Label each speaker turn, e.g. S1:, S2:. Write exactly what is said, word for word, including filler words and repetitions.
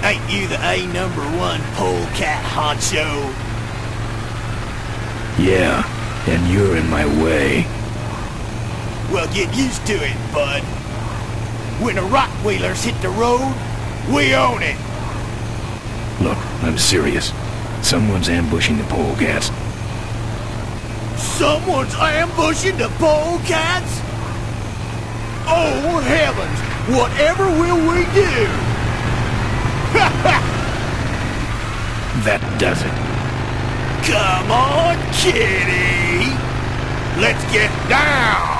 S1: Ain't you the A number one polecat honcho?
S2: Yeah, and you're in my way.
S1: Well, get used to it, bud. When the Rockwheelers hit the road, we own it.
S2: Look, I'm serious. Someone's ambushing the polecats.
S1: Someone's ambushing the polecats? Oh, heavens! Whatever will we do?
S2: That does it.
S1: Come on, kitty! Let's get down!